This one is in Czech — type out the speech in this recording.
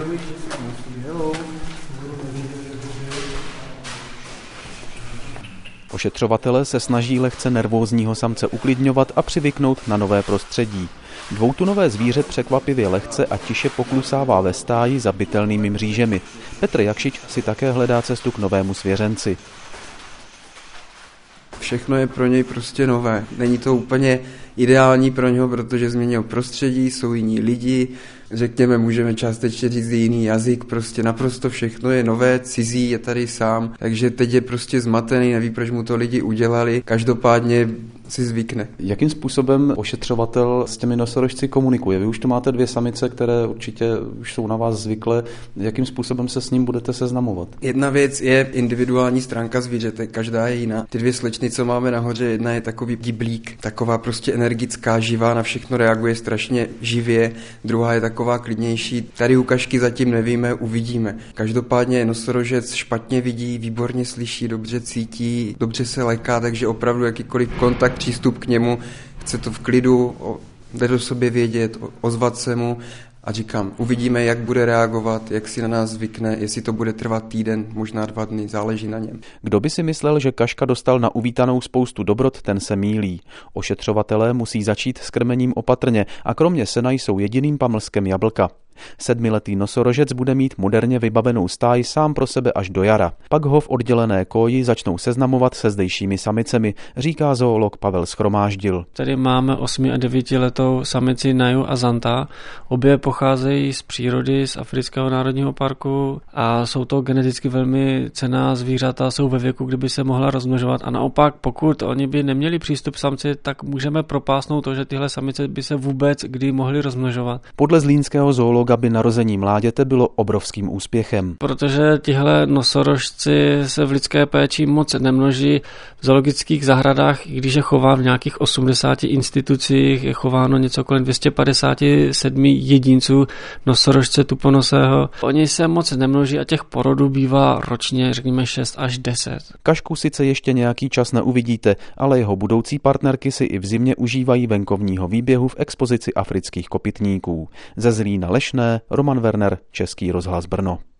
Ošetřovatelé se snaží lehce nervózního samce uklidňovat a přivyknout na nové prostředí. Dvoutunové zvíře překvapivě lehce a tiše poklusává ve stáji za bytelnými mřížemi. Petr Jakšič si také hledá cestu k novému svěřenci. Všechno je pro něj prostě nové. Není to úplně ideální pro něho, protože změnil prostředí, jsou jiní lidi, řekněme, můžeme částečně říct jiný jazyk, prostě naprosto všechno je nové, cizí, je tady sám, takže teď je prostě zmatený, neví, proč mu to lidi udělali, každopádně si zvykne. Jakým způsobem ošetřovatel s těmi nosorožci komunikuje? Vy už tu máte 2 samice, které určitě už jsou na vás zvyklé. Jakým způsobem se s ním budete seznamovat? Jedna věc je individuální stránka zvířete, každá je jiná. Ty 2 slečny, co máme nahoře, jedna je takový diblík, taková prostě energická, živá, na všechno reaguje strašně živě, druhá je taková klidnější. Tady u Kašky zatím nevíme, uvidíme. Každopádně nosorožec špatně vidí, výborně slyší, dobře cítí, dobře se léká, takže opravdu jakýkoliv kontakt, přístup k němu, chce to v klidu, jde do sobě vědět, ozvat se mu a říkám, uvidíme, jak bude reagovat, jak si na nás zvykne, jestli to bude trvat týden, možná 2 dny, záleží na něm. Kdo by si myslel, že Kaška dostal na uvítanou spoustu dobrot, ten se mýlí. Ošetřovatelé musí začít s krmením opatrně a kromě sena jsou jediným pamlskem jablka. 7letý nosorožec bude mít moderně vybavenou stáj sám pro sebe až do jara. Pak ho v oddělené koji začnou seznamovat se zdejšími samicemi, říká zoolog Pavel Schromáždil. Tady máme 8 a 9letou samici Naju a Zanta. Obě pocházejí z přírody, z Afrického národního parku a jsou to geneticky velmi cenná zvířata, jsou ve věku, kdyby se mohla rozmnožovat. A naopak, pokud oni by neměli přístup samci, tak můžeme propásnout to, že tyhle samice by se vůbec kdy mohly rozmnožovat. Podle zlínského zoologa by narození mláděte bylo obrovským úspěchem. Protože tihle nosorožci se v lidské péči moc nemnoží v zoologických zahradách, i když je chován v nějakých 80 institucích, je chováno něco kolem 257 jedinců nosorožce tuponosého. Oni se moc nemnoží a těch porodů bývá ročně, řekněme 6 až 10. Kašku sice ještě nějaký čas neuvidíte, ale jeho budoucí partnerky si i v zimě užívají venkovního výběhu v expozici afrických kopytníků. Ze Zlína Lešné, Roman Werner, Český rozhlas Brno.